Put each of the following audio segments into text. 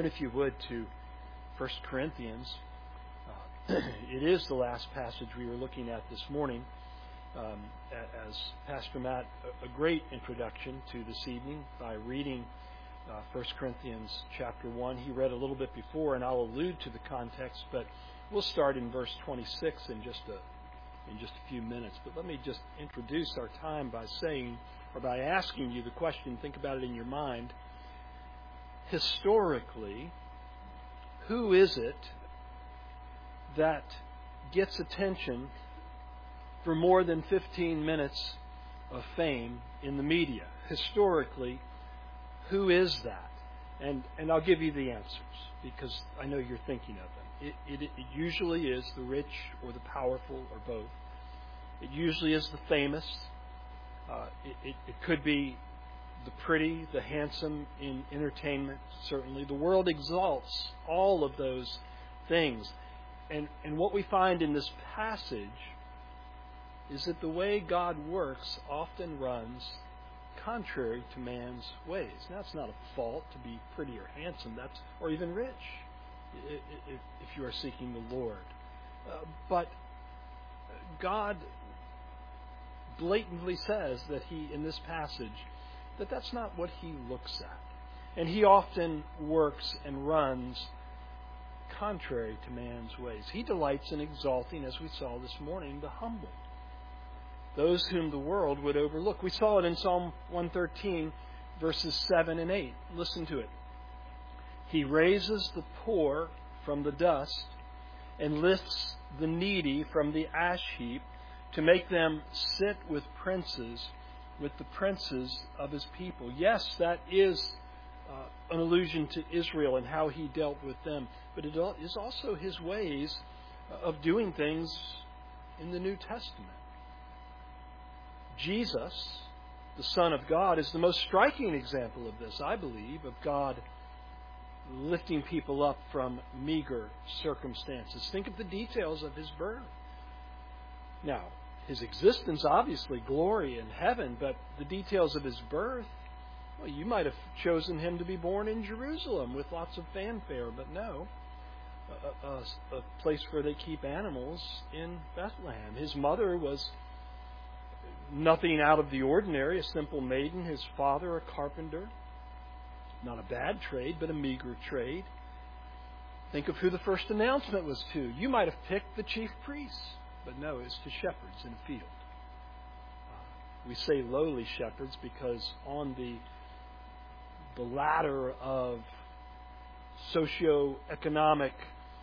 If you would, to 1 Corinthians. It is the last passage we were looking at this morning. As Pastor Matt, a great introduction to this evening by reading 1 Corinthians chapter 1. He read a little bit before, and I'll allude to the context, but we'll start in verse 26 in just a few minutes. But let me just introduce our time by saying, or by asking you the question, think about it in your mind. Historically, who is it that gets attention for more than 15 minutes of fame in the media? Historically, who is that? And I'll give you the answers, because I know you're thinking of them. It usually is the rich or the powerful or both. It usually is the famous. It could be the pretty, the handsome in entertainment, certainly. The world exalts all of those things. And what we find in this passage is that the way God works often runs contrary to man's ways. Now, it's not a fault to be pretty or handsome, or even rich, if you are seeking the Lord. But God blatantly says that in this passage, that's not what He looks at. And He often works and runs contrary to man's ways. He delights in exalting, as we saw this morning, the humble, those whom the world would overlook. We saw it in Psalm 113, verses 7 and 8. Listen to it. He raises the poor from the dust and lifts the needy from the ash heap to make them sit with princes, with the princes of His people. Yes, that is an allusion to Israel and how He dealt with them. But it is also His ways of doing things in the New Testament. Jesus, the Son of God, is the most striking example of this, I believe, of God lifting people up from meager circumstances. Think of the details of His birth. Now, His existence, obviously, glory in heaven, but the details of His birth, well, you might have chosen Him to be born in Jerusalem with lots of fanfare, but no, a place where they keep animals in Bethlehem. His mother was nothing out of the ordinary, a simple maiden. His father, a carpenter. Not a bad trade, but a meager trade. Think of who the first announcement was to. You might have picked the chief priests, but no, it's to shepherds in a field. We say lowly shepherds because on the ladder of socioeconomic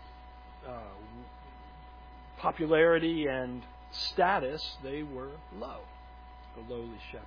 popularity and status, they were low, the lowly shepherds.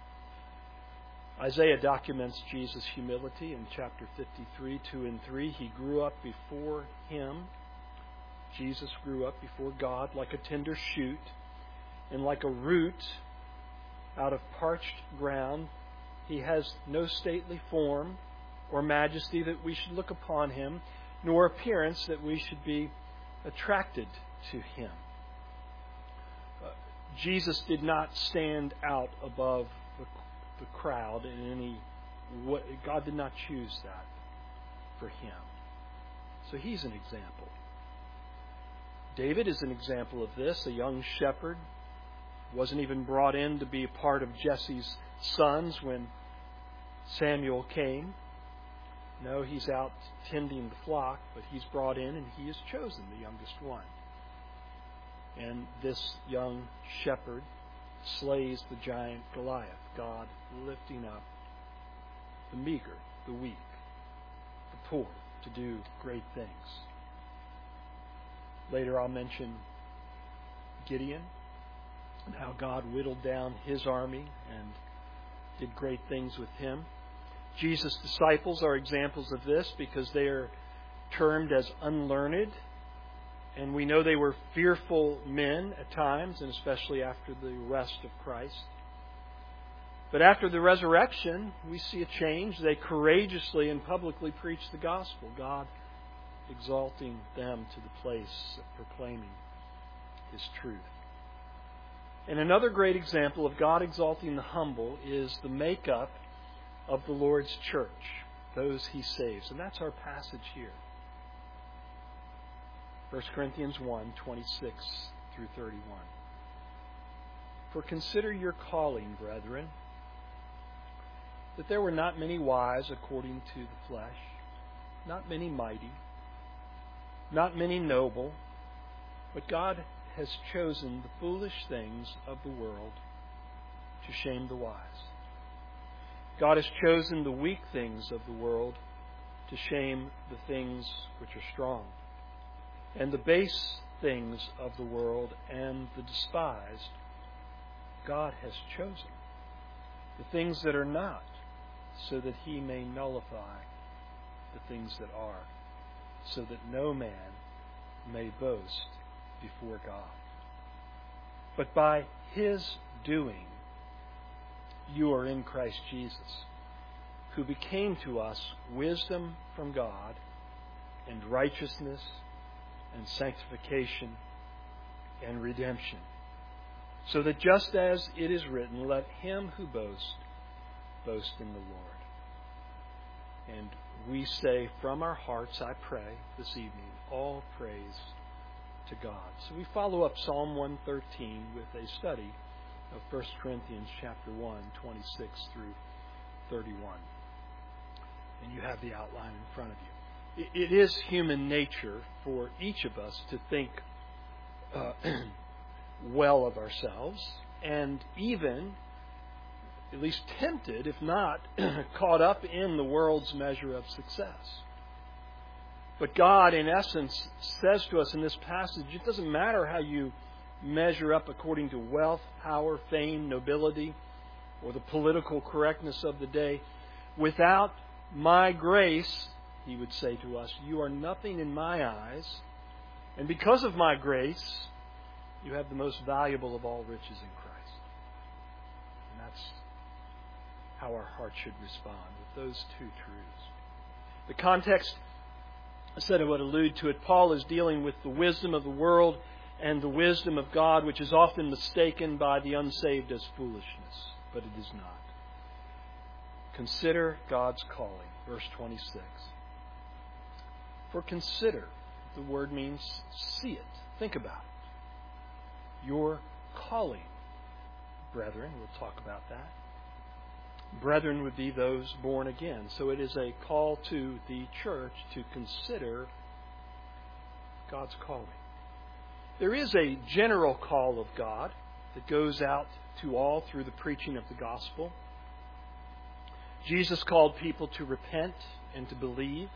Isaiah documents Jesus' humility in chapter 53, 2 and 3. He grew up before Him. Jesus grew up before God like a tender shoot, and like a root out of parched ground. He has no stately form or majesty that we should look upon Him, nor appearance that we should be attracted to Him. Jesus did not stand out above the crowd in any way. God did not choose that for Him. So He's an example. David is an example of this, a young shepherd. Wasn't even brought in to be a part of Jesse's sons when Samuel came. No, he's out tending the flock, but he's brought in and he is chosen, the youngest one. And this young shepherd slays the giant Goliath, God lifting up the meager, the weak, the poor, to do great things. Later I'll mention Gideon and how God whittled down his army and did great things with him. Jesus' disciples are examples of this because they are termed as unlearned. And we know they were fearful men at times, and especially after the arrest of Christ. But after the resurrection, we see a change. They courageously and publicly preach the gospel, God exalting them to the place of proclaiming His truth. And another great example of God exalting the humble is the makeup of the Lord's church. those He saves. And that's our passage here. 1 Corinthians 1, 26 through 31. For consider your calling, brethren, that there were not many wise according to the flesh, not many mighty, not many noble, but God has chosen the foolish things of the world to shame the wise. God has chosen the weak things of the world to shame the things which are strong, and the base things of the world and the despised God has chosen, the things that are not, so that He may nullify the things that are, so that no man may boast before God. But by His doing, you are in Christ Jesus, who became to us wisdom from God, and righteousness, and sanctification, and redemption. So that just as it is written, let him who boasts, boast in the Lord. And we say from our hearts, I pray this evening, all praise to God. So we follow up Psalm 113 with a study of 1 Corinthians chapter 1, 26 through 31. And you have the outline in front of you. It is human nature for each of us to think well of ourselves, and even, at least tempted, if not caught up in the world's measure of success. But God, in essence, says to us in this passage, it doesn't matter how you measure up according to wealth, power, fame, nobility, or the political correctness of the day. Without my grace, He would say to us, you are nothing in my eyes, and because of my grace, you have the most valuable of all riches in Christ. And that's how our heart should respond with those two truths. The context, I said I would allude to it. Paul is dealing with the wisdom of the world and the wisdom of God, which is often mistaken by the unsaved as foolishness, but it is not. Consider God's calling. Verse 26. For consider, the word means see it. Think about it. Your calling, brethren, we'll talk about that. Brethren would be those born again. So it is a call to the church to consider God's calling. There is a general call of God that goes out to all through the preaching of the gospel. Jesus called people to repent and to believe.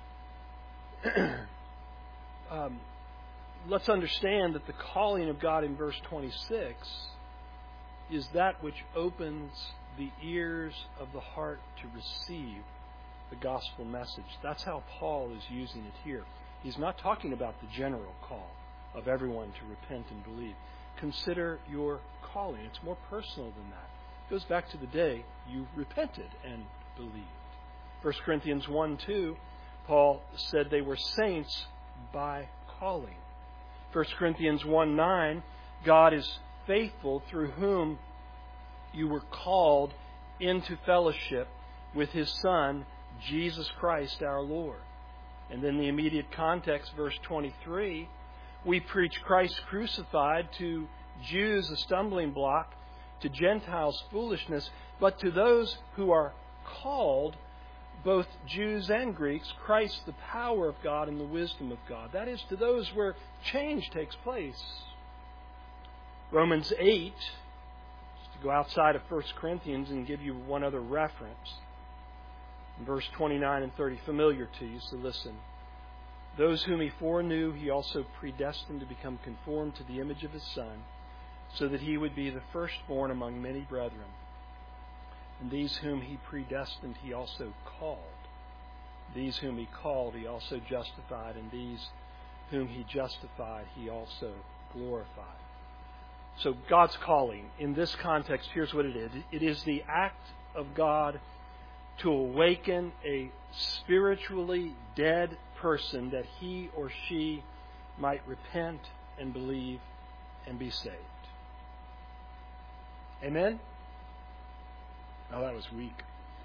Let's understand that the calling of God in verse 26 is that which opens the ears of the heart to receive the gospel message. That's how Paul is using it here. He's not talking about the general call of everyone to repent and believe. Consider your calling. It's more personal than that. It goes back to the day you repented and believed. 1 Corinthians 1:2, Paul said they were saints by calling. 1 Corinthians 1:9, God is faithful, through whom you were called into fellowship with His Son, Jesus Christ our Lord. And then the immediate context, verse 23, we preach Christ crucified, to Jews a stumbling block, to Gentiles foolishness, but to those who are called, both Jews and Greeks, Christ the power of God and the wisdom of God. That is, to those where change takes place. Romans 8, just to go outside of 1 Corinthians and give you one other reference. In verse 29 and 30, familiar to you, so listen. Those whom He foreknew, He also predestined to become conformed to the image of His Son, so that He would be the firstborn among many brethren. And these whom He predestined, He also called. These whom He called, He also justified. And these whom He justified, He also glorified. So God's calling, in this context, here's what it is. It is the act of God to awaken a spiritually dead person that he or she might repent and believe and be saved. Amen? Oh, that was weak.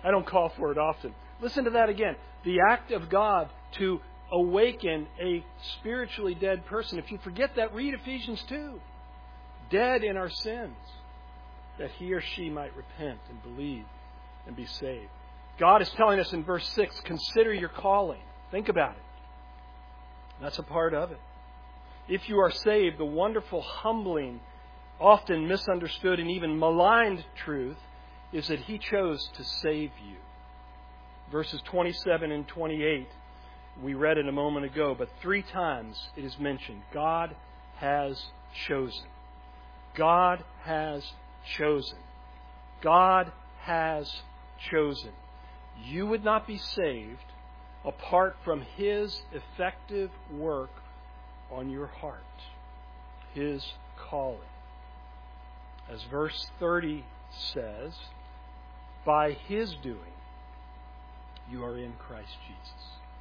I don't call for it often. Listen to that again. The act of God to awaken a spiritually dead person. If you forget that, read Ephesians 2. Dead in our sins, that he or she might repent and believe and be saved. God is telling us in verse 6, consider your calling. Think about it. That's a part of it. If you are saved, the wonderful, humbling, often misunderstood and even maligned truth is that he chose to save you. Verses 27 and 28, we read it a moment ago, but 3 times it is mentioned. God has chosen. God has chosen. God has chosen. You would not be saved apart from his effective work on your heart, his calling. As verse 30 says, by his doing, you are in Christ Jesus.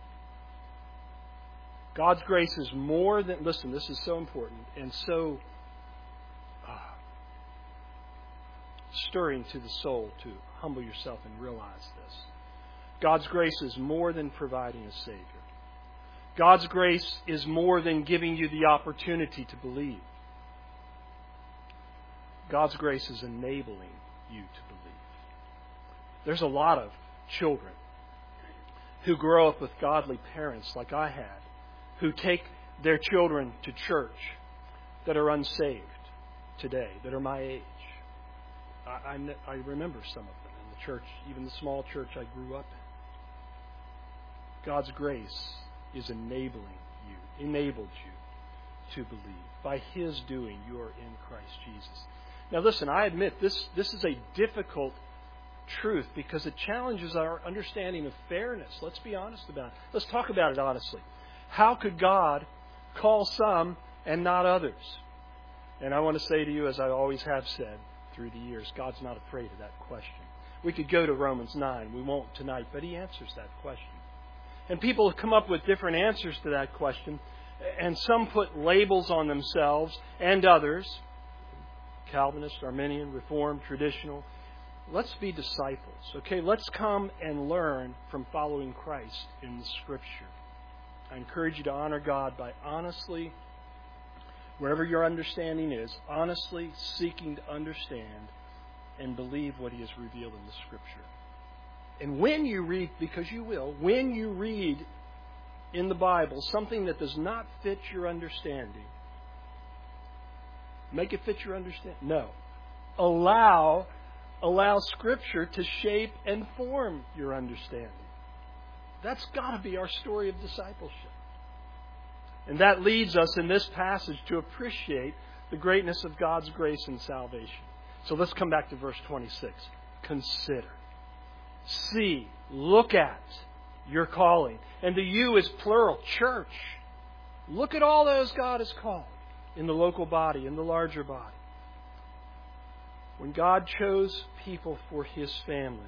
God's grace is more than... Listen, this is so important and so stirring to the soul to humble yourself and realize this. God's grace is more than providing a Savior. God's grace is more than giving you the opportunity to believe. God's grace is enabling you to believe. There's a lot of children who grow up with godly parents like I had, who take their children to church that are unsaved today, that are my age. I remember some of them in the church, even the small church I grew up in. God's grace is enabled you to believe. By his doing, you are in Christ Jesus. Now listen, I admit this is a difficult truth because it challenges our understanding of fairness. Let's be honest about it. Let's talk about it honestly. How could God call some and not others? And I want to say to you, as I always have said through the years, God's not afraid of that question. We could go to Romans 9. We won't tonight, but he answers that question. And people have come up with different answers to that question. And some put labels on themselves and others. Calvinist, Arminian, Reformed, Traditional. Let's be disciples, okay? Let's come and learn from following Christ in the Scripture. I encourage you to honor God by honestly, wherever your understanding is, honestly seeking to understand and believe what he has revealed in the Scripture. And when you read, because you will, when you read in the Bible something that does not fit your understanding, make it fit your understanding. No. Allow Scripture to shape and form your understanding. That's got to be our story of discipleship. And that leads us in this passage to appreciate the greatness of God's grace and salvation. So let's come back to verse 26. Consider. See. Look at your calling. And the you is plural, church. Look at all those God has called in the local body, in the larger body. When God chose people for his family,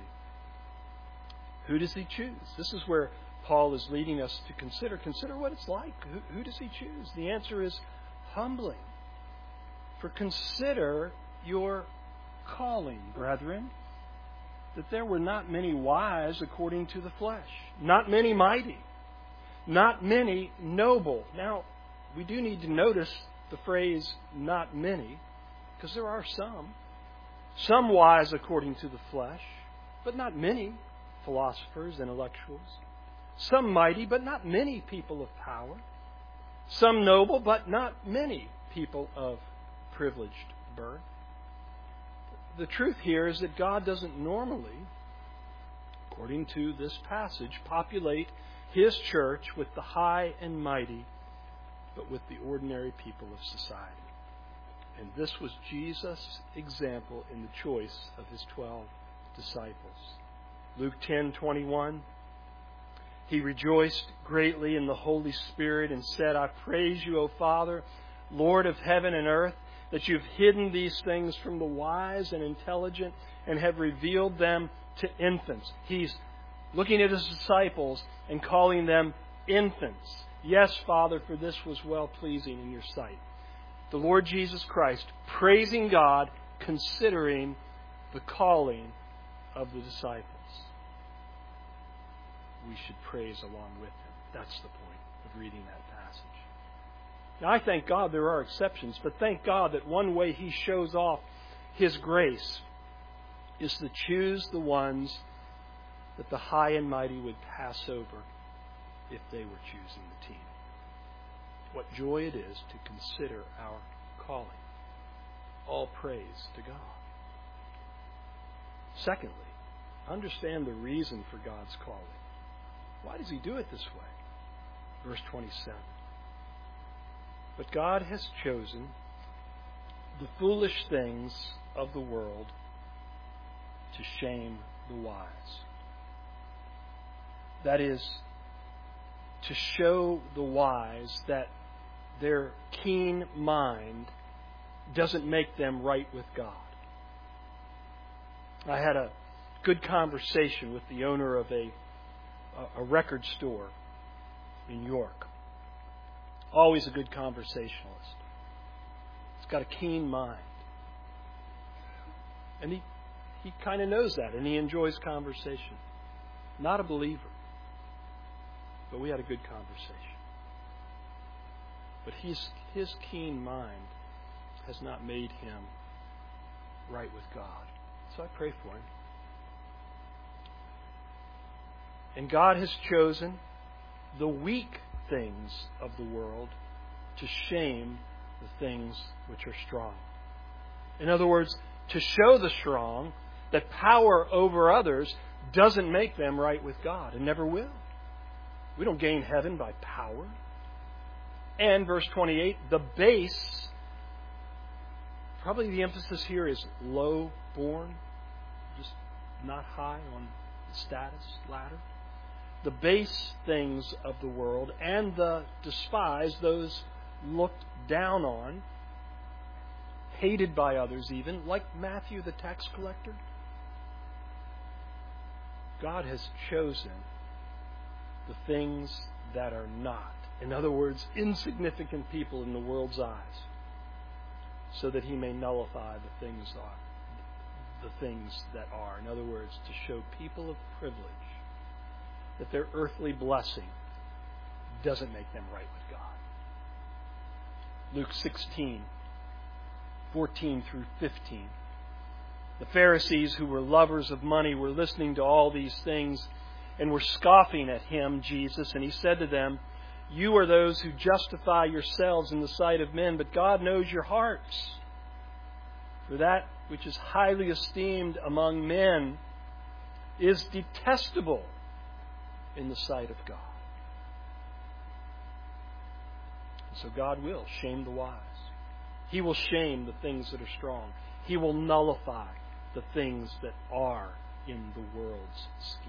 who does he choose? This is where Paul is leading us to consider. Consider what it's like. Who does he choose? The answer is humbling. For consider your calling, brethren, that there were not many wise according to the flesh, not many mighty, not many noble. Now, we do need to notice the phrase not many, because there are some wise according to the flesh, but not many philosophers, intellectuals. Some mighty, but not many people of power. Some noble, but not many people of privileged birth. The truth here is that God doesn't normally, according to this passage, populate his church with the high and mighty, but with the ordinary people of society. And this was Jesus' example in the choice of his 12 disciples. Luke 10:21. He rejoiced greatly in the Holy Spirit and said, I praise you, O Father, Lord of heaven and earth, that you've hidden these things from the wise and intelligent and have revealed them to infants. He's looking at his disciples and calling them infants. Yes, Father, for this was well-pleasing in your sight. The Lord Jesus Christ, praising God, considering the calling of the disciples. we should praise along with Him. That's the point of reading that passage. Now, I thank God there are exceptions, but thank God that one way He shows off His grace is to choose the ones that the high and mighty would pass over if they were choosing the team. What joy it is to consider our calling. All praise to God. Secondly, understand the reason for God's calling. Why does He do it this way? Verse 27. But God has chosen the foolish things of the world to shame the wise. That is, to show the wise that their keen mind doesn't make them right with God. I had a good conversation with the owner of a record store in York. Always a good conversationalist. He's got a keen mind. And he kind of knows that, and he enjoys conversation. Not a believer, but we had a good conversation. But his keen mind has not made him right with God. So I pray for him. And God has chosen the weak things of the world to shame the things which are strong. In other words, to show the strong that power over others doesn't make them right with God, and never will. We don't gain heaven by power. And verse 28, the base, probably the emphasis here is low born, just not high on the status ladder. The base things of the world and the despised, those looked down on, hated by others even, like Matthew the tax collector. God has chosen the things that are not. In other words, insignificant people in the world's eyes, so that He may nullify the things that are. In other words, to show people of privilege that their earthly blessing doesn't make them right with God. Luke 16, 14 through 15. The Pharisees, who were lovers of money, were listening to all these things and were scoffing at Him, Jesus, and He said to them, "You are those who justify yourselves in the sight of men, but God knows your hearts. For that which is highly esteemed among men is detestable in the sight of God." And so God will shame the wise. He will shame the things that are strong. He will nullify the things that are in the world's scheme.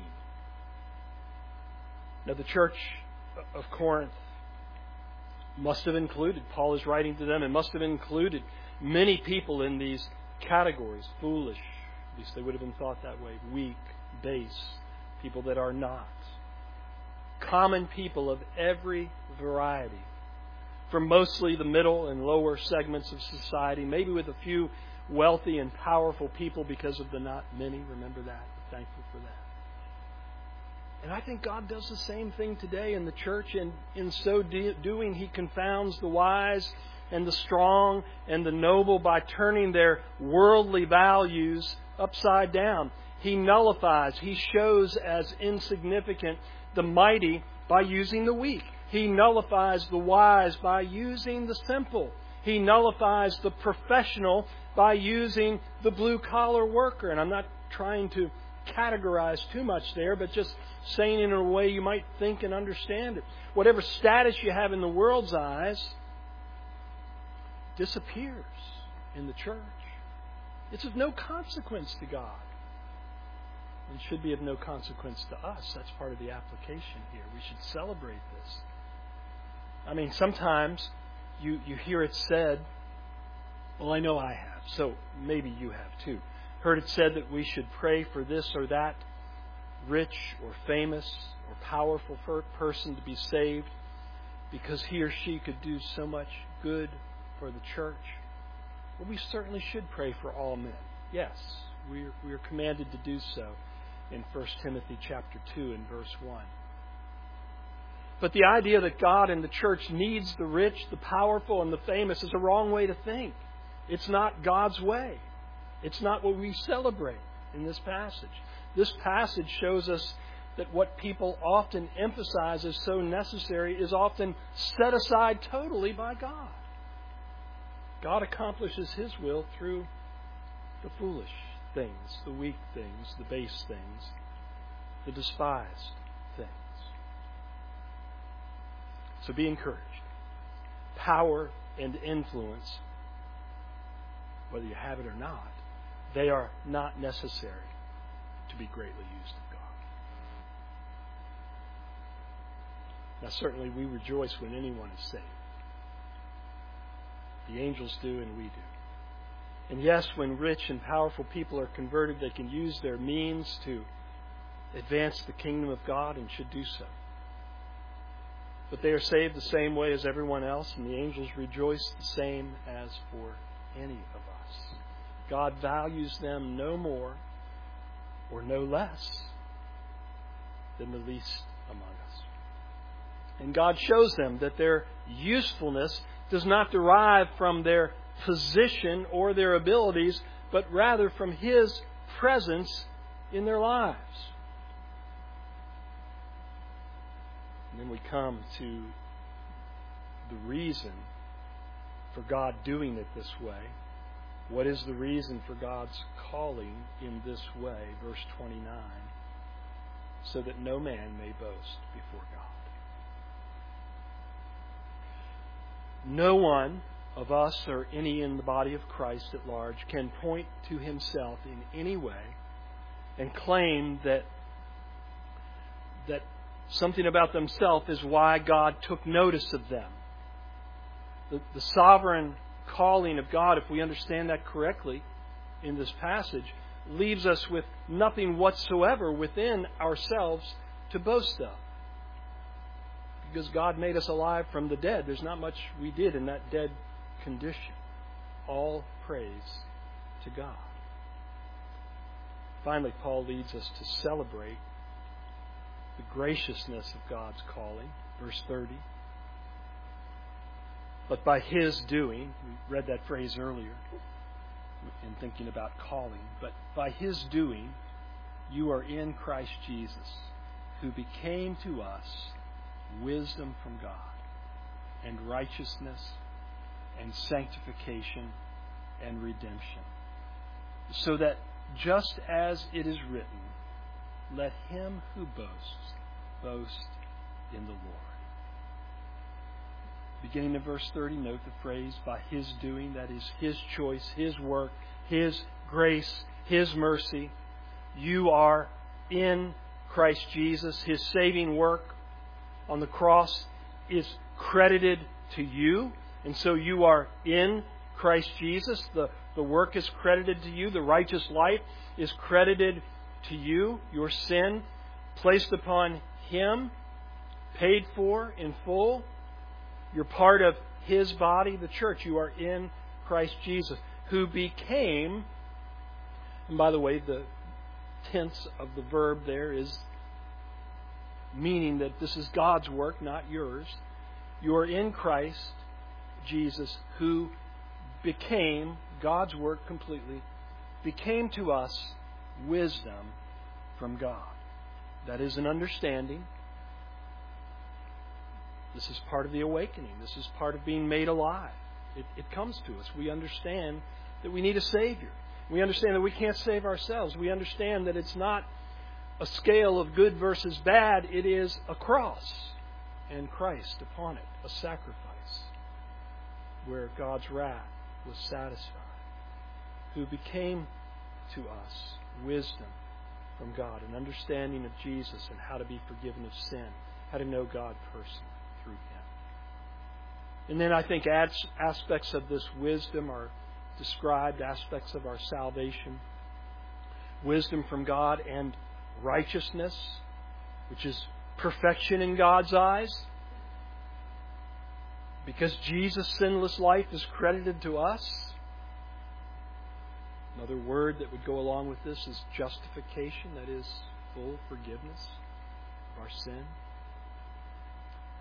Now, the church of Corinth must have included, Paul is writing to them, and must have included many people in these categories. Foolish, at least they would have been thought that way. Weak, base, people that are not. Common people of every variety. From mostly the middle and lower segments of society, maybe with a few wealthy and powerful people because of the not many. Remember that. We're thankful for that. And I think God does the same thing today in the church, and in so doing, He confounds the wise and the strong and the noble by turning their worldly values upside down. He nullifies, He shows as insignificant the mighty by using the weak. He nullifies the wise by using the simple. He nullifies the professional by using the blue-collar worker. And I'm not trying to categorize too much there, but just saying in a way you might think and understand it. Whatever status you have in the world's eyes disappears in the church. It's of no consequence to God. It should be of no consequence to us. That's part of the application here. We should celebrate this. I mean, sometimes you hear it said, well, I know I have, so maybe you have too. Heard it said that we should pray for this or that rich or famous or powerful person to be saved because he or she could do so much good for the church. Well, we certainly should pray for all men. Yes, we are commanded to do so in 1 Timothy chapter 2 and verse 1. But the idea that God and the church needs the rich, the powerful, and the famous is a wrong way to think. It's not God's way. It's not what we celebrate in this passage. This passage shows us that what people often emphasize as so necessary is often set aside totally by God. God accomplishes His will through the foolish things, the weak things, the base things, the despised things. So be encouraged. Power and influence, whether you have it or not, they are not necessary to be greatly used of God. Now, certainly we rejoice when anyone is saved. The angels do, and we do. And yes, when rich and powerful people are converted, they can use their means to advance the kingdom of God and should do so. But they are saved the same way as everyone else, and the angels rejoice the same as for any of us. God values them no more or no less than the least among us. And God shows them that their usefulness does not derive from their position or their abilities, but rather from His presence in their lives. And then we come to the reason for God doing it this way. What is the reason for God's calling in this way? Verse 29. So that no man may boast before God. No one of us or any in the body of Christ at large can point to himself in any way and claim that something about themselves is why God took notice of them. The sovereign calling of God, if we understand that correctly in this passage, leaves us with nothing whatsoever within ourselves to boast of. Because God made us alive from the dead. There's not much we did in that dead condition. All praise to God. Finally, Paul leads us to celebrate the graciousness of God's calling. Verse 30. But by His doing, we read that phrase earlier in thinking about calling, but by His doing, you are in Christ Jesus, who became to us wisdom from God, and righteousness, and sanctification, and redemption. So that just as it is written, let him who boasts, boast in the Lord. Beginning of verse 30, note the phrase, by His doing, that is His choice, His work, His grace, His mercy. You are in Christ Jesus. His saving work on the cross is credited to you, and so you are in Christ Jesus. The work is credited to you. The righteous life is credited to you. Your sin placed upon Him, paid for in full. You're part of His body, the church. You are in Christ Jesus, who became, and by the way, the tense of the verb there is meaning that this is God's work, not yours. You are in Christ Jesus, who became, God's work completely, became to us wisdom from God. That is an understanding. This is part of the awakening. This is part of being made alive. It comes to us. We understand that we need a Savior. We understand that we can't save ourselves. We understand that it's not a scale of good versus bad. It is a cross and Christ upon it, a sacrifice where God's wrath was satisfied, who became to us wisdom from God, an understanding of Jesus and how to be forgiven of sin, how to know God personally through Him. And then I think aspects of this wisdom are described, aspects of our salvation. Wisdom from God and righteousness, which is perfection in God's eyes. Because Jesus' sinless life is credited to us. Another word that would go along with this is justification, that is, full forgiveness of our sin.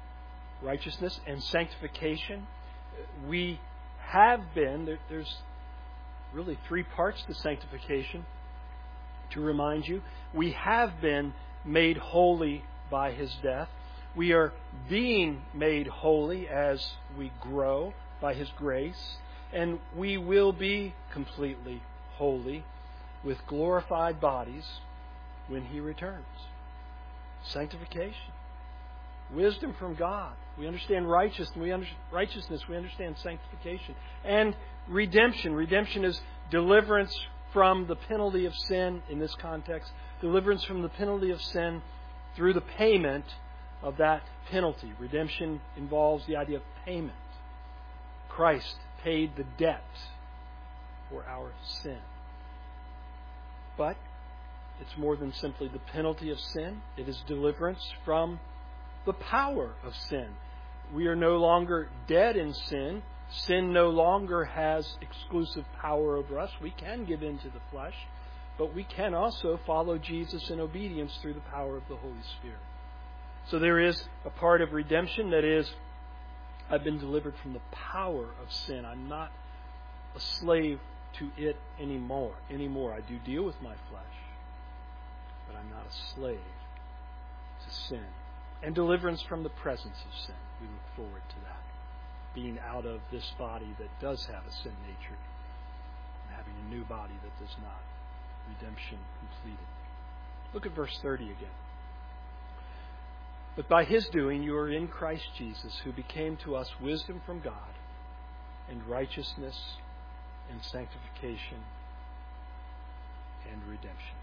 righteousness and sanctification. We have been, there's really three parts to sanctification. To remind you, we have been made holy by His death. We are being made holy as we grow by His grace. And we will be completely holy with glorified bodies when He returns. Sanctification. Wisdom from God. We understand righteousness. We understand sanctification. And redemption. Redemption is deliverance from the penalty of sin in this context. Deliverance from the penalty of sin through the payment of that penalty. Redemption involves the idea of payment. Christ paid the debt for our sin. But it's more than simply the penalty of sin. It is deliverance from the power of sin. We are no longer dead in sin. Sin no longer has exclusive power over us. We can give in to the flesh, but we can also follow Jesus in obedience through the power of the Holy Spirit. So there is a part of redemption that is, I've been delivered from the power of sin. I'm not a slave to it anymore. I do deal with my flesh, but I'm not a slave to sin. And deliverance from the presence of sin. We look forward to that. Being out of this body that does have a sin nature and having a new body that does not. Redemption completed. Look at verse 30 again. But by His doing you are in Christ Jesus, who became to us wisdom from God and righteousness and sanctification and redemption.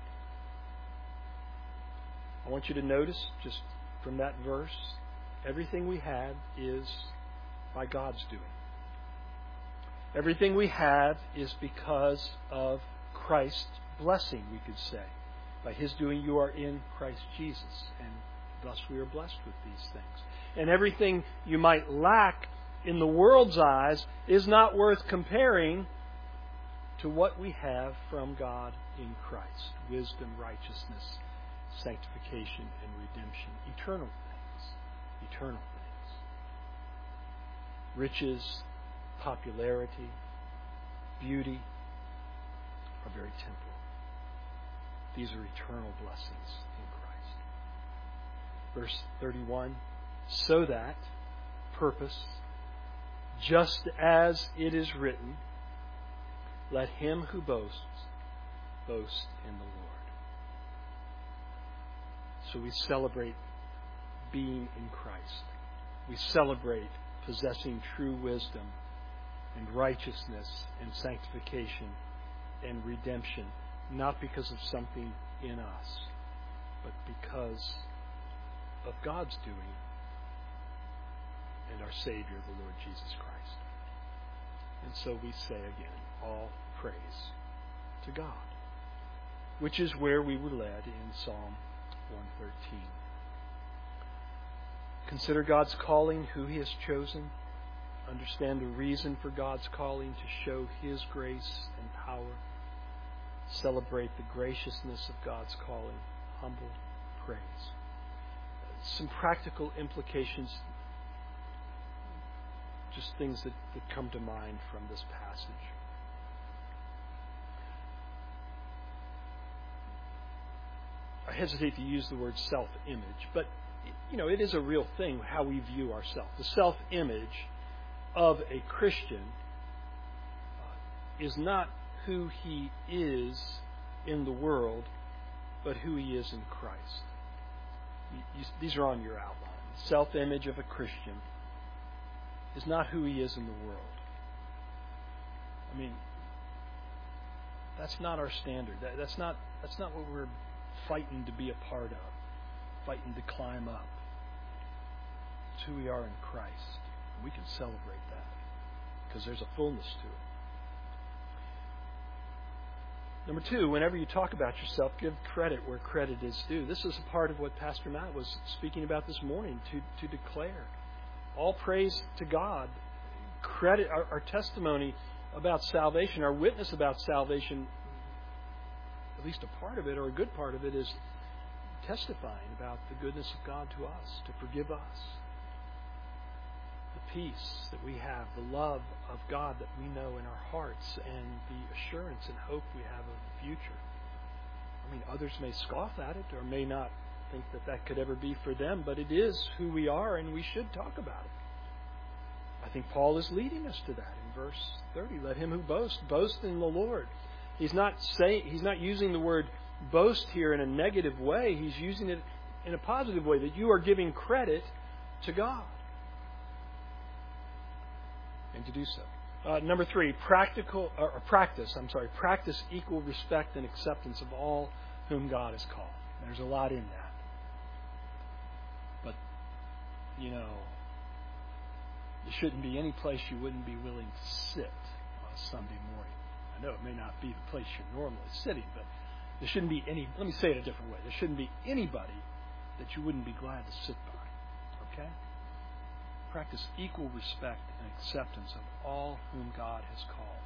I want you to notice just from that verse, everything we have is by God's doing. Everything we have is because of Christ's blessing, we could say. By His doing you are in Christ Jesus, and thus we are blessed with these things. And everything you might lack in the world's eyes is not worth comparing to what we have from God in Christ. Wisdom, righteousness, sanctification, and redemption. Eternal things. Eternal things. Riches, popularity, beauty are very temporal. These are eternal blessings in Christ. Verse 31, so that, purpose, just as it is written, let him who boasts, boast in the Lord. So we celebrate being in Christ. We celebrate possessing true wisdom and righteousness and sanctification and redemption, not because of something in us, but because of God's doing and our Savior, the Lord Jesus Christ. And so we say again, all praise to God, which is where we were led in Psalm 113. Consider God's calling, who He has chosen. Understand the reason for God's calling, to show His grace and power. Celebrate the graciousness of God's calling. Humble praise. Some practical implications, just things that come to mind from this passage. I hesitate to use the word self-image, but it is a real thing how we view ourselves. The self-image of a Christian is not who he is in the world, but who he is in Christ. These are on your outline. The self-image of a Christian is not who he is in the world. I mean, that's not our standard. That's not what we're fighting to be a part of, fighting to climb up. It's who we are in Christ. We can celebrate that because there's a fullness to it. Number two, whenever you talk about yourself, give credit where credit is due. This is a part of what Pastor Matt was speaking about this morning, to declare. All praise to God. Credit our testimony about salvation, our witness about salvation, at least a part of it, or a good part of it, is testifying about the goodness of God to us, to forgive us. peace that we have, the love of God that we know in our hearts, and the assurance and hope we have of the future. I mean, others may scoff at it or may not think that that could ever be for them, but it is who we are, and we should talk about it. I think Paul is leading us to that in verse 30. Let him who boasts, boast in the Lord. He's not using the word boast here in a negative way. He's using it in a positive way, that you are giving credit to God. And to do so. Number 3, practice equal respect and acceptance of all whom God has called. There's a lot in that. But, there shouldn't be any place you wouldn't be willing to sit on a Sunday morning. I know it may not be the place you're normally sitting, but there shouldn't be any, let me say it a different way, there shouldn't be anybody that you wouldn't be glad to sit by. Okay? Practice equal respect and acceptance of all whom God has called.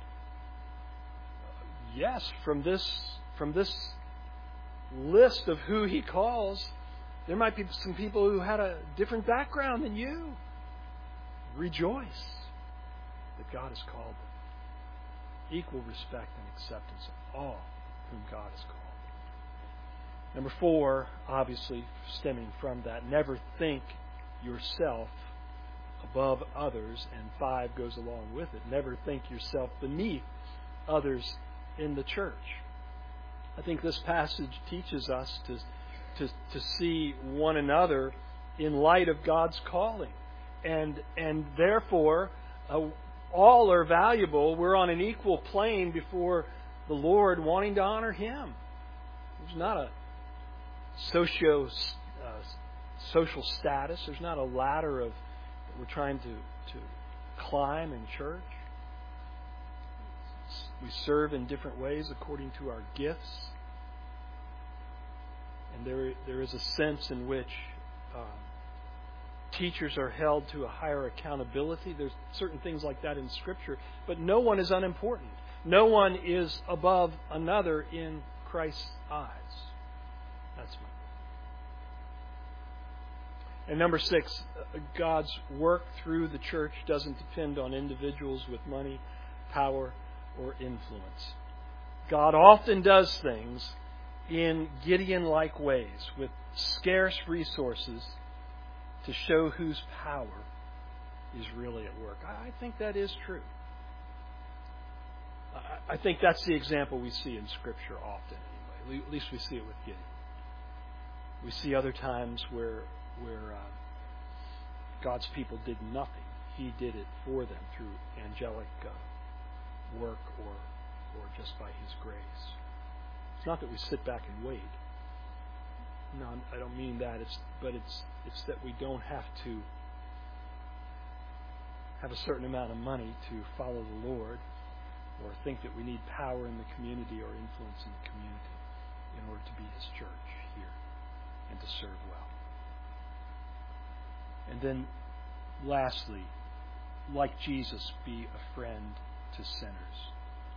Yes, from this list of who He calls, there might be some people who had a different background than you. Rejoice that God has called them. Equal respect and acceptance of all whom God has called. Number 4, obviously stemming from that, never think yourself above others, and 5 goes along with it. Never think yourself beneath others in the church. I think this passage teaches us to see one another in light of God's calling. And therefore, all are valuable. We're on an equal plane before the Lord, wanting to honor Him. There's not a social status. There's not a ladder of that we're trying to climb in church. We serve in different ways according to our gifts. And there is a sense in which teachers are held to a higher accountability. There's certain things like that in Scripture. But no one is unimportant. No one is above another in Christ's eyes. That's my point. And number 6, God's work through the church doesn't depend on individuals with money, power, or influence. God often does things in Gideon-like ways with scarce resources to show whose power is really at work. I think that is true. I think that's the example we see in Scripture often, anyway. At least we see it with Gideon. We see other times where God's people did nothing. He did it for them through angelic work or just by His grace. It's not that we sit back and wait. No, I don't mean that. It's that we don't have to have a certain amount of money to follow the Lord, or think that we need power in the community or influence in the community in order to be His church here and to serve well. And then, lastly, like Jesus, be a friend to sinners.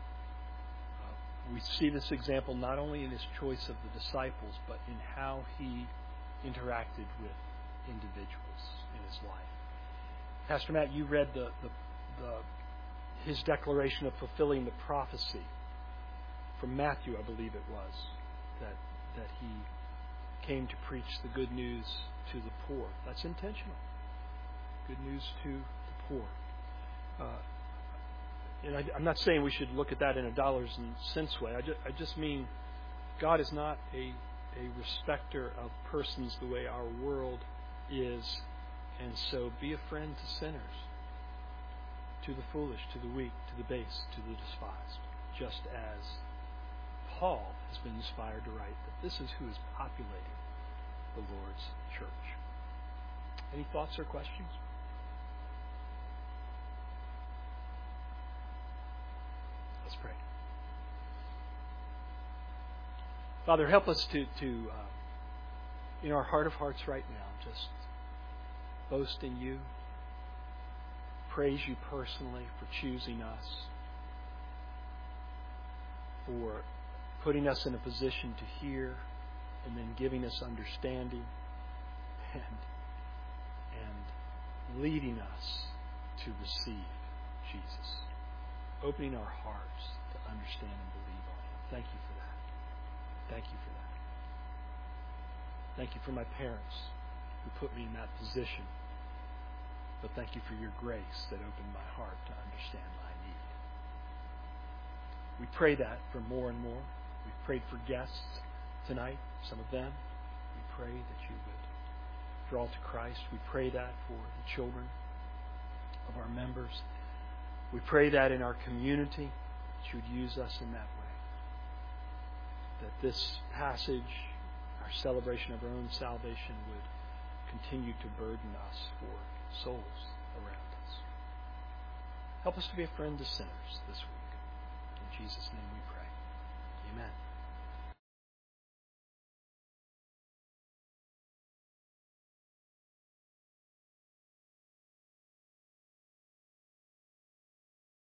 We see this example not only in His choice of the disciples, but in how He interacted with individuals in His life. Pastor Matt, you read His declaration of fulfilling the prophecy from Matthew, I believe it was, that He came to preach the good news to the poor. That's intentional. Good news to the poor. And I'm not saying we should look at that in a dollars and cents way. I just mean God is not a respecter of persons the way our world is. And so be a friend to sinners, to the foolish, to the weak, to the base, to the despised. Just as Paul has been inspired to write that this is who is populating the Lord's church. Any thoughts or questions? Let's pray. Father, help us to in our heart of hearts right now, just boast in You, praise You personally for choosing us, for putting us in a position to hear and then giving us understanding and leading us to receive Jesus. Opening our hearts to understand and believe on Him. Thank you for that. Thank you for that. Thank you for my parents who put me in that position. But thank you for your grace that opened my heart to understand my need. We pray that for more and more. We've prayed for guests tonight, some of them. We pray that you would draw to Christ. We pray that for the children of our members. We pray that in our community, that you would use us in that way. That this passage, our celebration of our own salvation, would continue to burden us for souls around us. Help us to be a friend to sinners this week. In Jesus' name we pray. Amen.